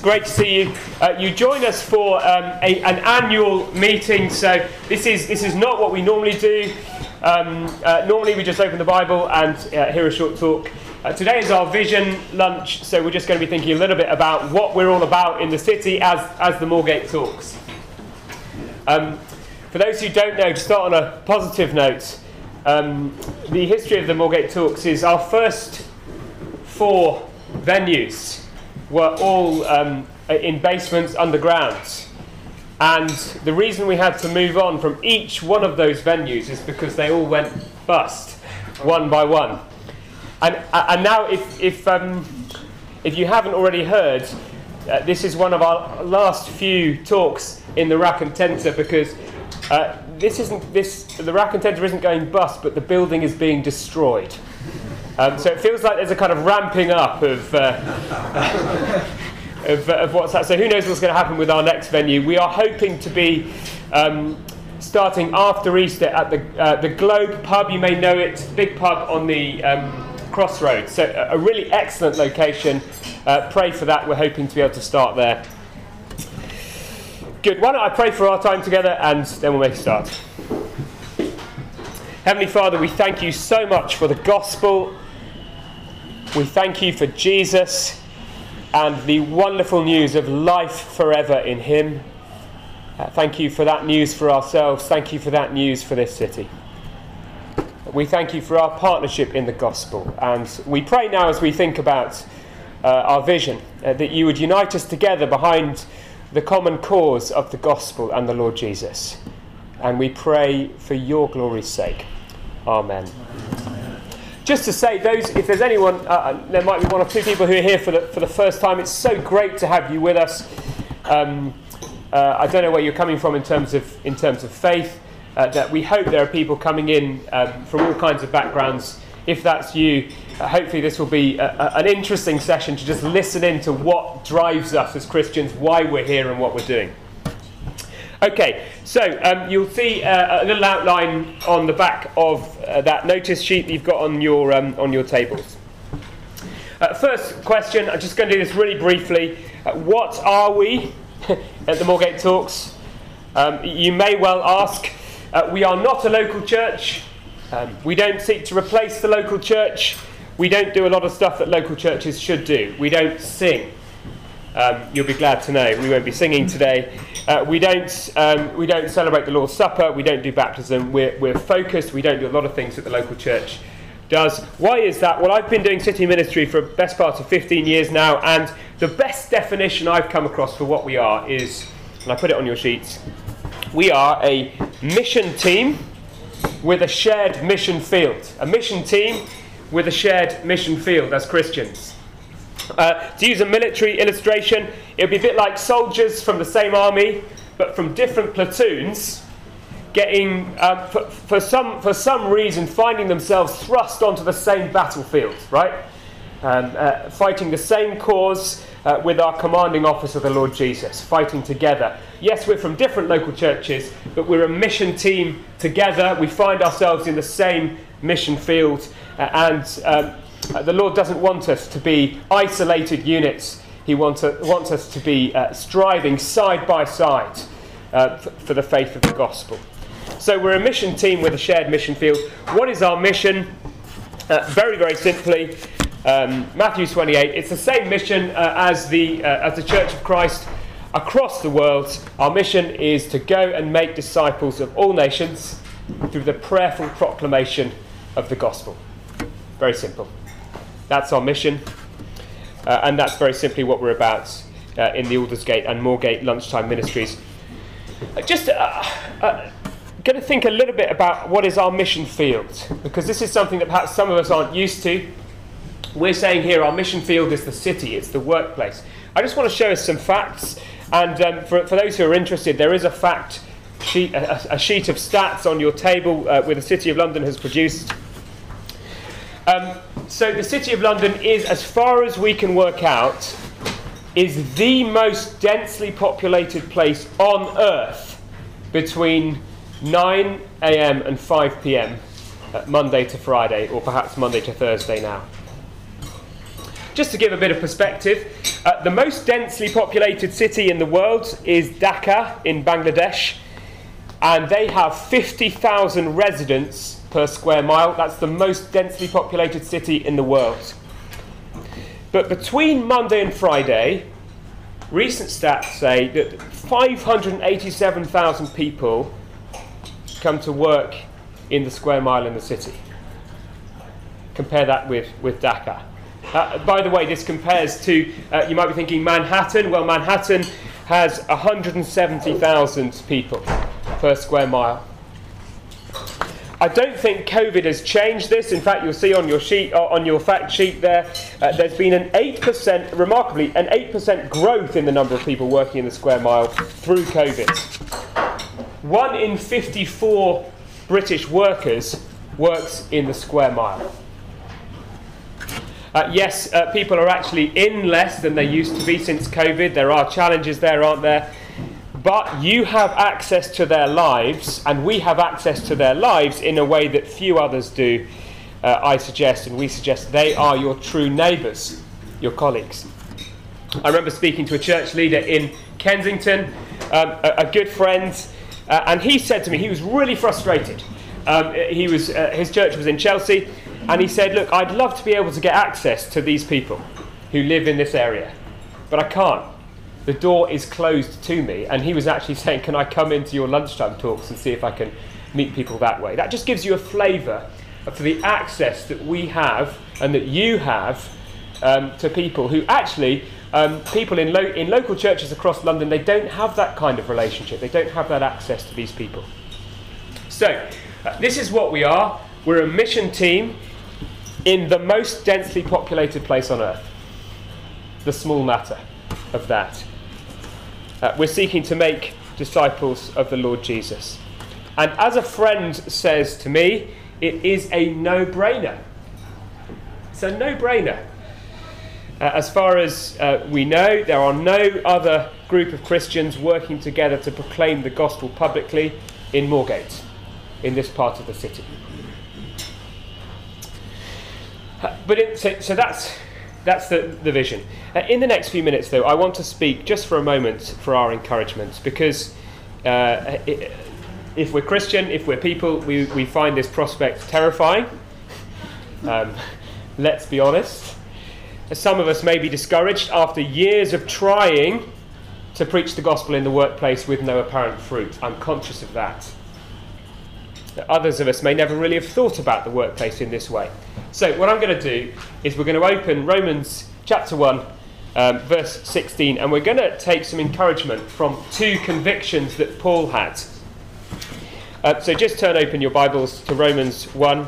great to see you. You join us for an annual meeting. So this is not what we normally do. Normally we just open the Bible and hear a short talk. Today is our vision lunch, so we're just going to be thinking a little bit about what we're all about in the city as the Moorgate Talks. For those who don't know, to start on a positive note, the history of the Moorgate Talks is our first 4 venues were all in basements underground. And the reason we had to move on from each one of those venues is because they all went bust, one by one. And now, if you haven't already heard, this is one of our last few talks in the Rack and Tenter, because the Rack and Tenter isn't going bust, but the building is being destroyed. So it feels like there's a kind of ramping up of what's that. So who knows what's going to happen with our next venue? We are hoping to be starting after Easter at the Globe Pub. You may know it, big pub on the Crossroads. So a really excellent location. Pray for that. We're hoping to be able to start there. Good. Why don't I pray for our time together and then we'll make a start. Heavenly Father, we thank you so much for the gospel. We thank you for Jesus and the wonderful news of life forever in him. Thank you for that news for ourselves. Thank you for that news for this city. We thank you for our partnership in the gospel. And we pray now, as we think about our vision, that you would unite us together behind the common cause of the gospel and the Lord Jesus. And we pray for your glory's sake. Amen. Just to say, if there's anyone, there might be 1 or 2 people who are here for the first time. It's so great to have you with us. I don't know where you're coming from in terms of faith. That we hope there are people coming in from all kinds of backgrounds. If that's you, hopefully this will be an interesting session to just listen in to what drives us as Christians, why we're here, and what we're doing. Okay, so you'll see a little outline on the back of that notice sheet that you've got on your tables. First question, I'm just going to do this really briefly. What are we at the Moorgate Talks? You may well ask. We are not a local church. We don't seek to replace the local church. We don't do a lot of stuff that local churches should do. We don't sing. You'll be glad to know we won't be singing today. We don't celebrate the Lord's Supper. We don't do baptism. We're focused. We don't do a lot of things that the local church does. Why is that? Well, I've been doing city ministry for the best part of 15 years now, and the best definition I've come across for what we are is, and I put it on your sheets, we are a mission team with a shared mission field. A mission team with a shared mission field as Christians. To use a military illustration, it would be a bit like soldiers from the same army, but from different platoons, getting for some reason finding themselves thrust onto the same battlefield, right? Fighting the same cause with our commanding officer, the Lord Jesus, fighting together. Yes, we're from different local churches, but we're a mission team together. We find ourselves in the same mission field, and the Lord doesn't want us to be isolated units. He wants us to be striving side by side for the faith of the gospel. So we're a mission team with a shared mission field. What is our mission? Very, very simply, Matthew 28. It's the same mission as the Church of Christ across the world. Our mission is to go and make disciples of all nations through the prayerful proclamation of the gospel. Very simple. That's our mission, and that's very simply what we're about in the Aldersgate and Moorgate lunchtime ministries. Just going to think a little bit about what is our mission field, because this is something that perhaps some of us aren't used to. We're saying here our mission field is the city, it's the workplace. I just want to show us some facts, and for those who are interested, there is a fact sheet, a sheet of stats on your table where the City of London has produced. So the City of London is, as far as we can work out, is the most densely populated place on earth between 9 a.m. and 5 p.m. Monday to Friday, or perhaps Monday to Thursday now. Just to give a bit of perspective, The most densely populated city in the world is Dhaka in Bangladesh, and they have 50,000 residents per square mile. That's the most densely populated city in the world. But between Monday and Friday, recent stats say that 587,000 people come to work in the square mile in the city. Compare that with Dhaka. By the way, this compares to, you might be thinking Manhattan. Well, Manhattan has 170,000 people per square mile. I don't think COVID has changed this. In fact, you'll see on your sheet, on your fact sheet there, there's been an 8%, remarkably, an 8% growth in the number of people working in the square mile through COVID. 1 in 54 British workers works in the square mile. Yes, people are actually in less than they used to be since COVID. There are challenges there, aren't there? But you have access to their lives, and we have access to their lives in a way that few others do, I suggest, and we suggest. They are your true neighbours, your colleagues. I remember speaking to a church leader in Kensington, a good friend, and he said to me, he was really frustrated. His church was in Chelsea, and he said, look, I'd love to be able to get access to these people who live in this area, but I can't. The door is closed to me. And he was actually saying, can I come into your lunchtime talks and see if I can meet people that way? That just gives you a flavour for the access that we have and that you have to people who actually, people in local churches across London, they don't have that kind of relationship. They don't have that access to these people. So, this is what we are. We're a mission team in the most densely populated place on earth. The small matter of that. We're seeking to make disciples of the Lord Jesus. And as a friend says to me, it is a no-brainer. It's a no-brainer. As far as we know, there are no other group of Christians working together to proclaim the gospel publicly in Moorgate, in this part of the city. So that's the vision. In the next few minutes, though, I want to speak just for a moment for our encouragement, because if we're Christian, if we're people, we find this prospect terrifying. Let's be honest. Some of us may be discouraged after years of trying to preach the gospel in the workplace with no apparent fruit. I'm conscious of that. Others of us may never really have thought about the workplace in this way. So what I'm going to do is we're going to open Romans chapter 1, verse 16, and we're going to take some encouragement from two convictions that Paul had. So just turn open your Bibles to Romans 1.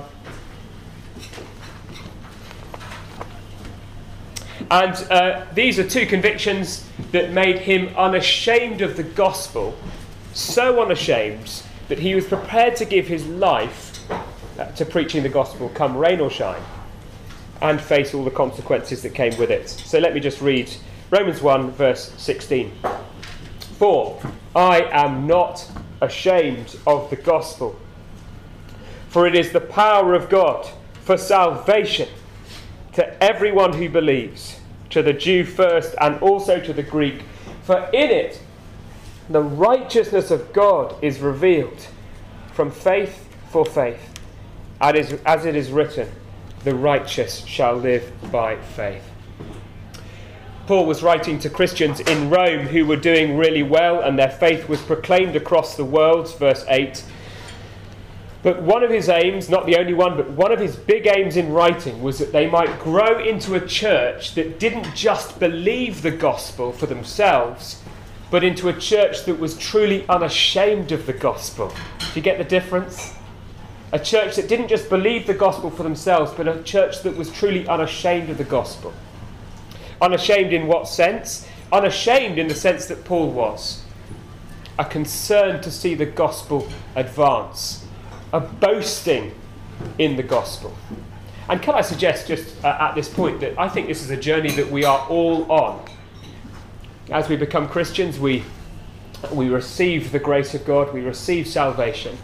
And these are two convictions that made him unashamed of the gospel, so unashamed that he was prepared to give his life to preaching the gospel, come rain or shine, and face all the consequences that came with it. So let me just read Romans 1, verse 16. For I am not ashamed of the gospel, for it is the power of God for salvation to everyone who believes, to the Jew first and also to the Greek. For in it the righteousness of God is revealed from faith for faith, as it is written, the righteous shall live by faith. Paul was writing to Christians in Rome who were doing really well, and their faith was proclaimed across the world, verse 8. But one of his aims, not the only one, but one of his big aims in writing was that they might grow into a church that didn't just believe the gospel for themselves, but into a church that was truly unashamed of the gospel. Do you get the difference? A church that didn't just believe the gospel for themselves, but a church that was truly unashamed of the gospel. Unashamed in what sense? Unashamed in the sense that Paul was. A concern to see the gospel advance. A boasting in the gospel. And can I suggest just at this point that I think this is a journey that we are all on. As we become Christians, we receive the grace of God, we receive salvation.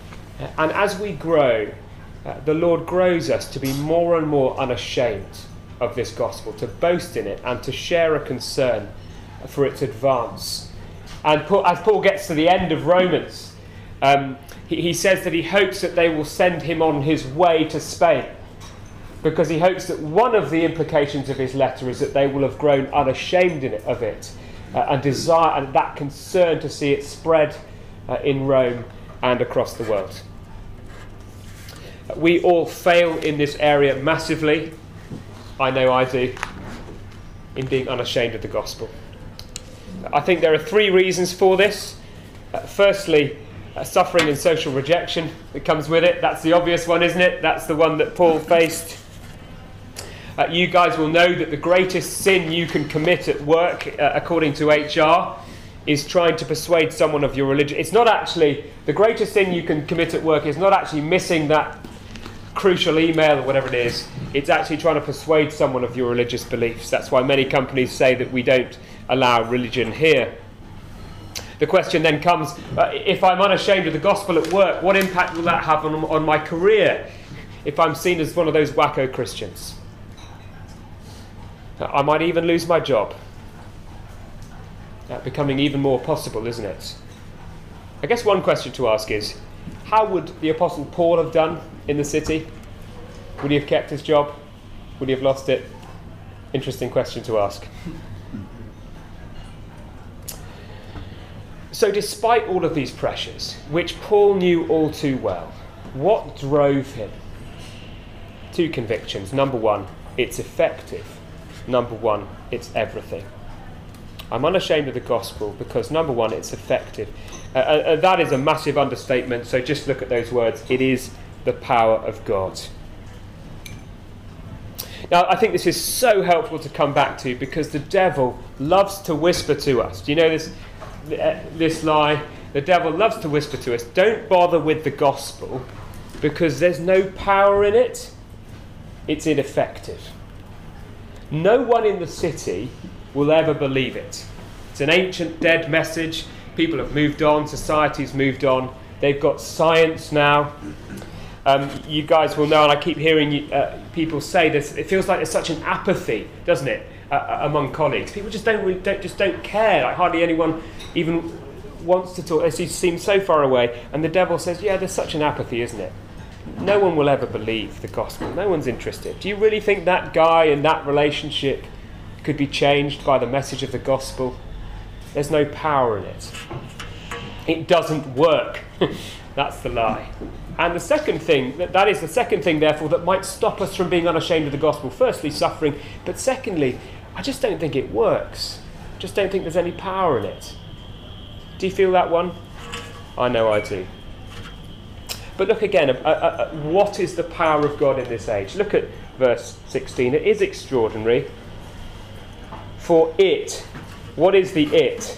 And as we grow, the Lord grows us to be more and more unashamed of this gospel, to boast in it and to share a concern for its advance. And as Paul gets to the end of Romans, he says that he hopes that they will send him on his way to Spain, because he hopes that one of the implications of his letter is that they will have grown unashamed of it and desire and that concern to see it spread in Rome and across the world. We all fail in this area massively. I know I do, in being unashamed of the gospel. I think there are 3 reasons for this. Firstly, suffering and social rejection that comes with it. That's the obvious one, isn't it? That's the one that Paul faced. You guys will know that the greatest sin you can commit at work, according to HR, is trying to persuade someone of your religion. It's not actually, the greatest sin you can commit at work is not actually missing that crucial email or whatever it is. It's actually trying to persuade someone of your religious beliefs. That's why many companies say that we don't allow religion here. The question then comes, if I'm unashamed of the gospel at work, what impact will that have on my career if I'm seen as one of those wacko Christians? I might even lose my job. Becoming even more possible, isn't it? I guess one question to ask is, how would the Apostle Paul have done in the city? Would he have kept his job? Would he have lost it? Interesting question to ask. So despite all of these pressures, which Paul knew all too well, what drove him? 2 convictions. Number 1, it's effective. Number 1, it's everything. I'm unashamed of the gospel because, number 1, it's effective. That is a massive understatement, so just look at those words. It is the power of God. Now, I think this is so helpful to come back to because the devil loves to whisper to us. Do you know this lie? The devil loves to whisper to us, don't bother with the gospel because there's no power in it. It's ineffective. No one in the city will ever believe it. It's an ancient dead message. People have moved on. Society's moved on. They've got science now. You guys will know, and I keep hearing people say this. It feels like there's such an apathy, doesn't it, among colleagues? People just don't care. Like hardly anyone even wants to talk. They seem so far away. And the devil says, "Yeah, there's such an apathy, isn't it? No one will ever believe the gospel. No one's interested. Do you really think that guy and that relationship could be changed by the message of the gospel? There's no power in it. It doesn't work." That's the lie. And the second thing, that is the second thing, therefore, that might stop us from being unashamed of the gospel. Firstly, suffering. But secondly, I just don't think it works. I just don't think there's any power in it. Do you feel that one? I know I do. But look again, what is the power of God in this age? Look at verse 16. It is extraordinary. For it, what is the it?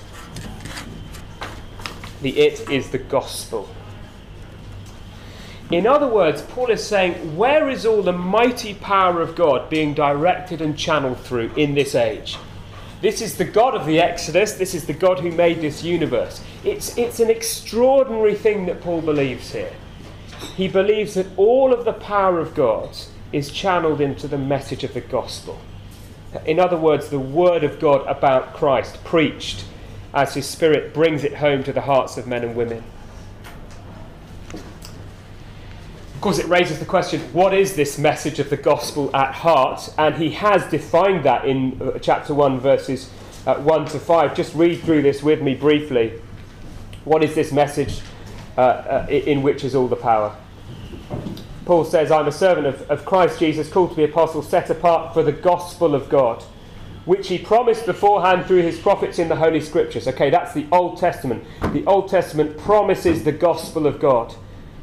The it is the gospel. In other words, Paul is saying, where is all the mighty power of God being directed and channeled through in this age? This is the God of the Exodus. This is the God who made this universe. It's an extraordinary thing that Paul believes here. He believes that all of the power of God is channeled into the message of the gospel. In other words, the word of God about Christ, preached as his Spirit brings it home to the hearts of men and women. Of course, it raises the question, what is this message of the gospel at heart? And he has defined that in chapter 1, verses 1 to 5. Just read through this with me briefly. What is this message in which is all the power? Paul says, I'm a servant of Christ Jesus, called to be apostle, set apart for the gospel of God, which he promised beforehand through his prophets in the Holy Scriptures. Okay, that's the Old Testament. The Old Testament promises the gospel of God.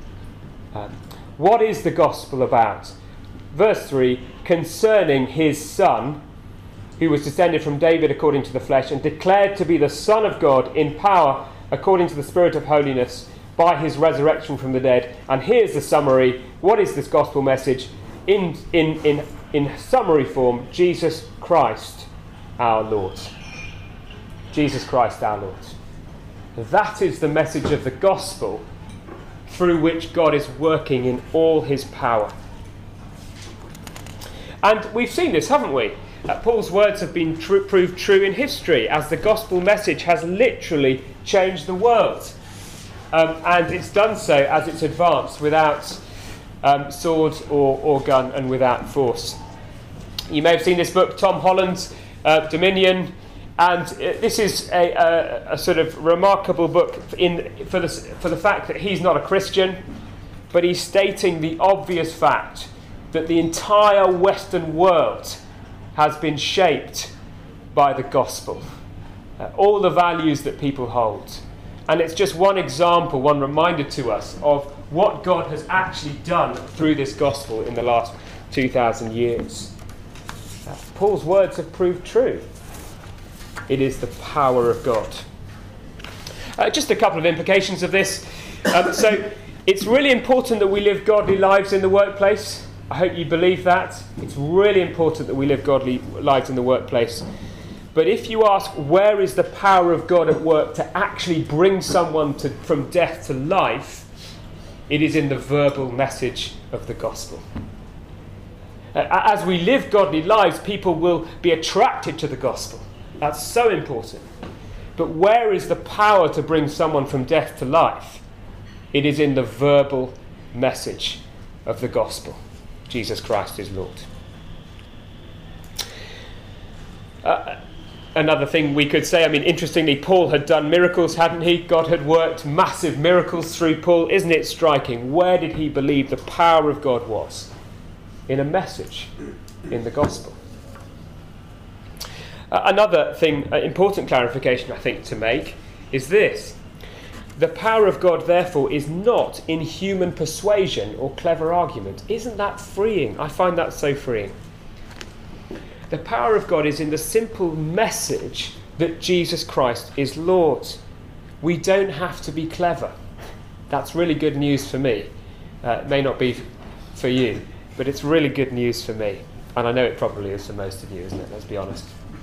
What is the gospel about? Verse 3, concerning his Son, who was descended from David according to the flesh, and declared to be the Son of God in power according to the Spirit of holiness, by his resurrection from the dead. And here's the summary. What is this gospel message? In summary form, Jesus Christ our Lord. Jesus Christ our Lord. That is the message of the gospel through which God is working in all his power. And we've seen this, haven't we? Paul's words have been proved true in history as the gospel message has literally changed the world. And it's done so as it's advanced without sword or gun and without force. You may have seen this book, Tom Holland's Dominion, and this is a sort of remarkable book for the fact that he's not a Christian, but he's stating the obvious fact that the entire Western world has been shaped by the gospel. All the values that people hold. And it's just one example, one reminder to us of what God has actually done through this gospel in the last 2,000 years. Paul's words have proved true. It is the power of God. Just a couple of implications of this. So it's really important that we live godly lives in the workplace. I hope you believe that. It's really important that we live godly lives in the workplace. But if you ask, where is the power of God at work to actually bring someone from death to life, it is in the verbal message of the gospel. As we live godly lives, people will be attracted to the gospel. That's so important. But where is the power to bring someone from death to life? It is in the verbal message of the gospel. Jesus Christ is Lord. Another thing we could say, interestingly, Paul had done miracles, hadn't he? God had worked massive miracles through Paul. Isn't it striking? Where did he believe the power of God was? In a message, in the gospel. Another thing, important clarification I think to make, is this. The power of God, therefore, is not in human persuasion or clever argument. Isn't that freeing? I find that so freeing. The power of God is in the simple message that Jesus Christ is Lord. We don't have to be clever. That's really good news for me. It may not be for you, but it's really good news for me. And I know it probably is for most of you, isn't it? Let's be honest.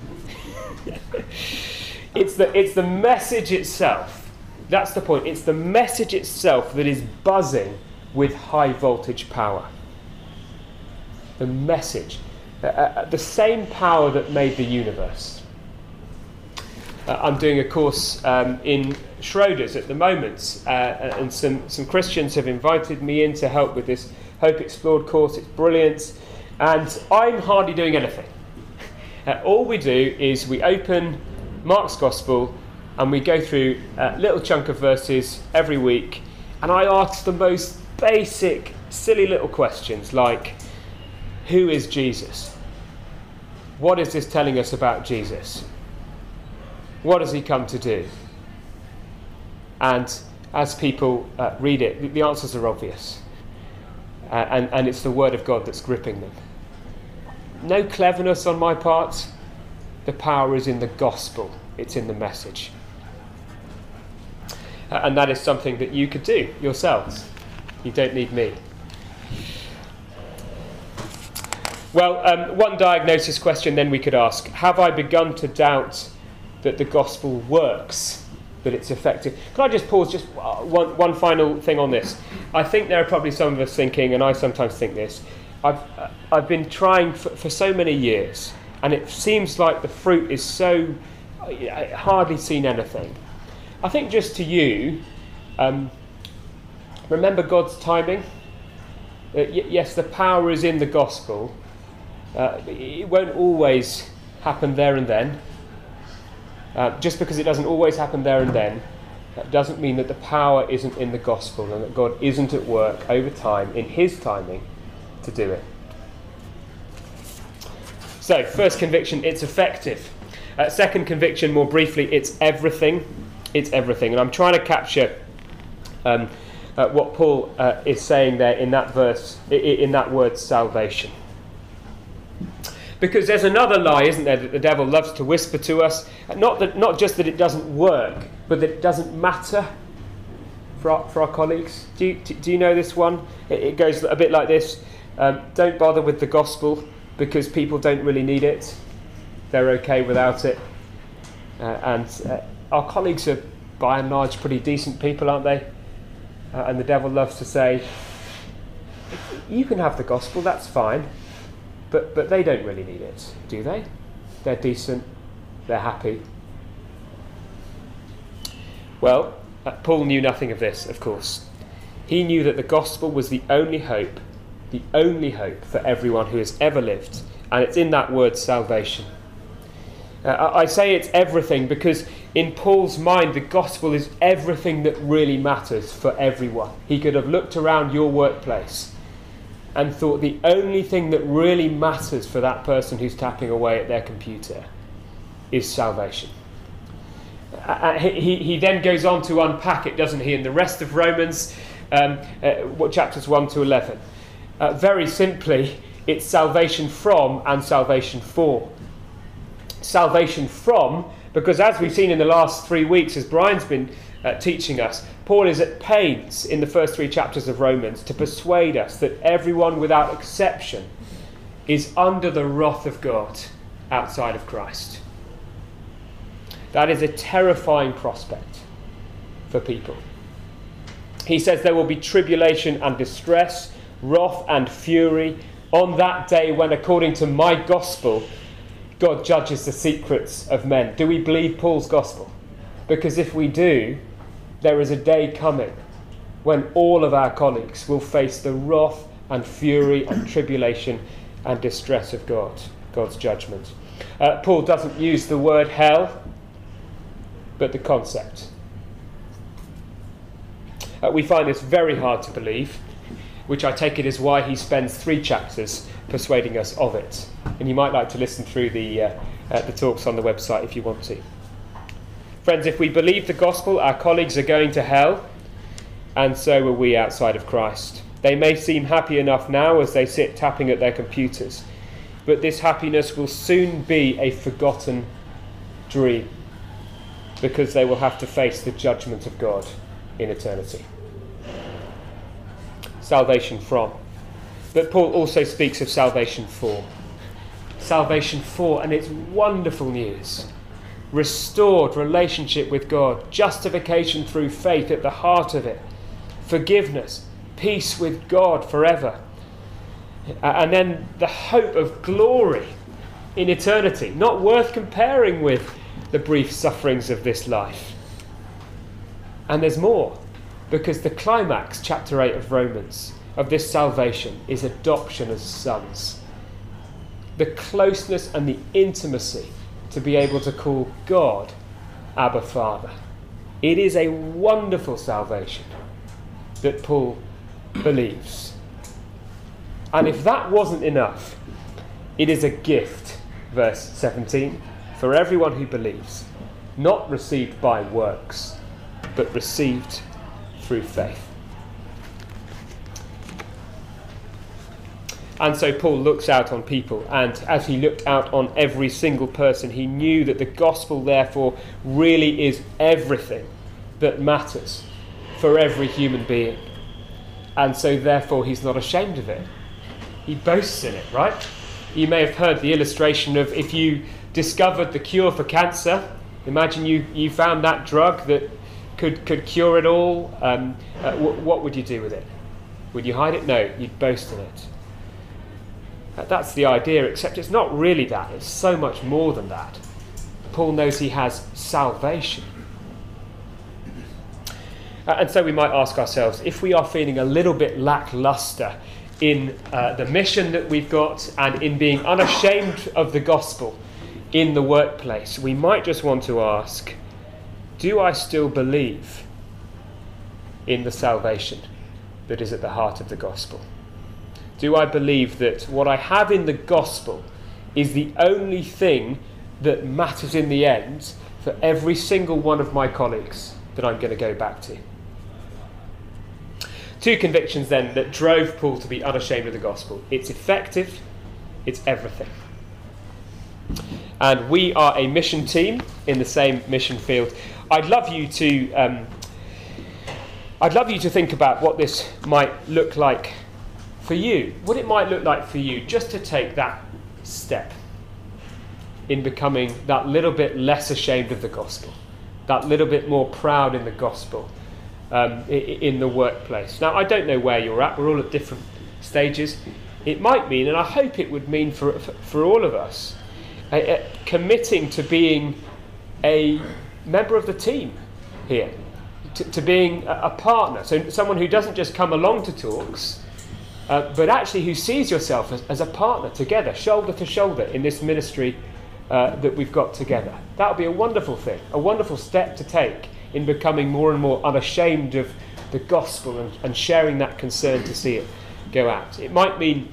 It's the message itself. That's the point. It's the message itself that is buzzing with high voltage power. The message. The same power that made the universe. I'm doing a course in Schroders at the moment, and some Christians have invited me in to help with this Hope Explored course. It's brilliant, and I'm hardly doing anything. All we do is we open Mark's Gospel and we go through a little chunk of verses every week, and I ask the most basic, silly little questions like, who is Jesus? What is this telling us about Jesus? What has he come to do? And as people read it, the answers are obvious. And it's the word of God that's gripping them. No cleverness on my part. The power is in the gospel. It's in the message. And that is something that you could do yourselves. You don't need me. Well, one diagnosis question then we could ask. Have I begun to doubt that the gospel works, that it's effective? Can I just pause just one final thing on this? I think there are probably some of us thinking, and I sometimes think this, I've been trying for so many years, and it seems like the fruit is so, I hardly seen anything. I think just to you, remember God's timing. Yes, the power is in the gospel. It won't always happen there and then. Just because it doesn't always happen there and then, that doesn't mean that the power isn't in the gospel and that God isn't at work over time in his timing to do it. So, first conviction, it's effective. Second conviction, more briefly, it's everything. It's everything. And I'm trying to capture what Paul is saying there in that verse, in that word salvation. Because there's another lie, isn't there, that the devil loves to whisper to us. Not just that it doesn't work, but that it doesn't matter for our colleagues. Do you know this one? It goes a bit like this. Don't bother with the gospel because people don't really need it. They're okay without it. And our colleagues are, by and large, pretty decent people, aren't they? And the devil loves to say, you can have the gospel, that's fine. But they don't really need it, do they? They're decent, they're happy. Well, Paul knew nothing of this, of course. He knew that the gospel was the only hope for everyone who has ever lived. And it's in that word, salvation. I say it's everything because in Paul's mind, the gospel is everything that really matters for everyone. He could have looked around your workplace and thought the only thing that really matters for that person who's tapping away at their computer is salvation. He then goes on to unpack it, doesn't he, in the rest of Romans, chapters 1 to 11. Very simply, it's salvation from and salvation for. Salvation from, because as we've seen in the last 3 weeks, as Brian's been teaching us, Paul is at pains in the first 3 chapters of Romans to persuade us that everyone without exception is under the wrath of God outside of Christ. That is a terrifying prospect for people. He says there will be tribulation and distress, wrath and fury on that day when, according to my gospel, God judges the secrets of men. Do we believe Paul's gospel? Because if we do, there is a day coming when all of our colleagues will face the wrath and fury and tribulation and distress of God's judgment. Paul doesn't use the word hell, but the concept. We find this very hard to believe, which I take it is why he spends 3 chapters persuading us of it. And you might like to listen through the talks on the website if you want to. Friends, if we believe the gospel, our colleagues are going to hell, and so are we outside of Christ. They may seem happy enough now as they sit tapping at their computers, but this happiness will soon be a forgotten dream, because they will have to face the judgment of God in eternity. Salvation from. But Paul also speaks of salvation for. Salvation for, and it's wonderful news. Restored relationship with God, justification through faith at the heart of it, forgiveness, peace with God forever, and then the hope of glory in eternity, not worth comparing with the brief sufferings of this life. And there's more, because the climax, chapter 8 of Romans, of this salvation is adoption as sons. The closeness and the intimacy to be able to call God Abba Father. It is a wonderful salvation that Paul believes. And if that wasn't enough, it is a gift, verse 17, for everyone who believes, not received by works, but received through faith. And so Paul looks out on people, and as he looked out on every single person, he knew that the gospel therefore really is everything that matters for every human being. And so therefore he's not ashamed of it. He boasts in it, right? You may have heard the illustration of if you discovered the cure for cancer, imagine you found that drug that could cure it all. What would you do with it? Would you hide it? No, you'd boast in it. That's the idea, except it's not really that. It's so much more than that. Paul knows he has salvation. And so we might ask ourselves, if we are feeling a little bit lackluster in the mission that we've got and in being unashamed of the gospel in the workplace, we might just want to ask, do I still believe in the salvation that is at the heart of the gospel? Do I believe that what I have in the gospel is the only thing that matters in the end for every single one of my colleagues that I'm going to go back to? 2 convictions then that drove Paul to be unashamed of the gospel. It's effective, it's everything. And we are a mission team in the same mission field. I'd love you to think about what this might look like for you, what it might look like for you just to take that step in becoming that little bit less ashamed of the gospel, that little bit more proud in the gospel in the workplace. Now, I don't know where you're at. We're all at different stages. it might mean, and I hope it would mean for all of us, committing to being a member of the team here, to being a partner. So someone who doesn't just come along to talks, but actually who sees yourself as a partner together, shoulder to shoulder in this ministry that we've got together. That would be a wonderful thing, a wonderful step to take in becoming more and more unashamed of the gospel and sharing that concern to see it go out. It might mean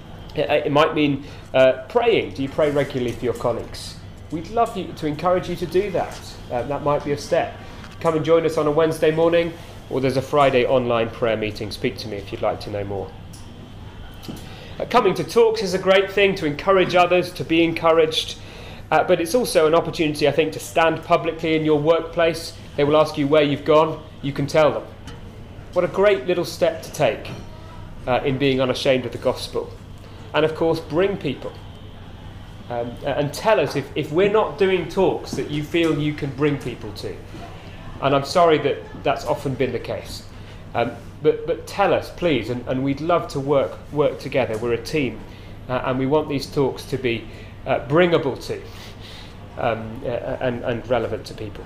praying. Do you pray regularly for your colleagues? We'd love to encourage you to do that. That might be a step. Come and join us on a Wednesday morning, or there's a Friday online prayer meeting. Speak to me if you'd like to know more. Coming to talks is a great thing, to encourage others, to be encouraged. But it's also an opportunity, I think, to stand publicly in your workplace. They will ask you where you've gone. You can tell them. What a great little step to take in being unashamed of the gospel. And of course, bring people. And tell us if we're not doing talks that you feel you can bring people to. And I'm sorry that that's often been the case. But tell us, please, and we'd love to work together. We're a team, and we want these talks to be bringable to and relevant to people.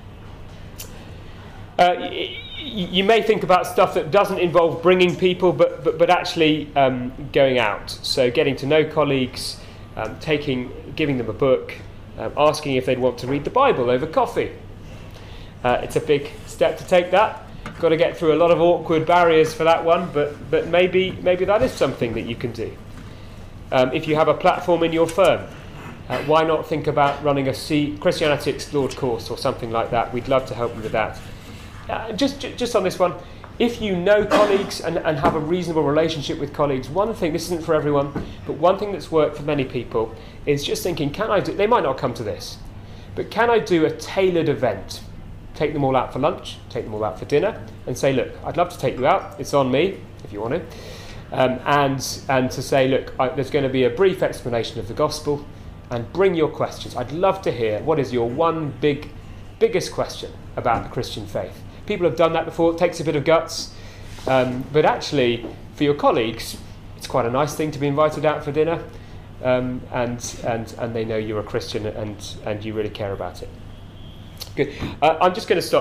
You may think about stuff that doesn't involve bringing people, but actually going out. So getting to know colleagues, giving them a book, asking if they'd want to read the Bible over coffee. It's a big step to take that. Got to get through a lot of awkward barriers for that one, but maybe that is something that you can do. If you have a platform in your firm, why not think about running a Christianity Explored course or something like that? We'd love to help you with that. Just on this one, if you know colleagues and have a reasonable relationship with colleagues, one thing, this isn't for everyone, but one thing that's worked for many people is just thinking, they might not come to this, but can I do a tailored event? Take them all out for lunch, take them all out for dinner, and say, look, I'd love to take you out. It's on me, if you want to. And to say, look, there's going to be a brief explanation of the gospel, and bring your questions. I'd love to hear, what is your one biggest question about the Christian faith? People have done that before. It takes a bit of guts. But actually, for your colleagues, it's quite a nice thing to be invited out for dinner, and they know you're a Christian and you really care about it. Good. I'm just going to stop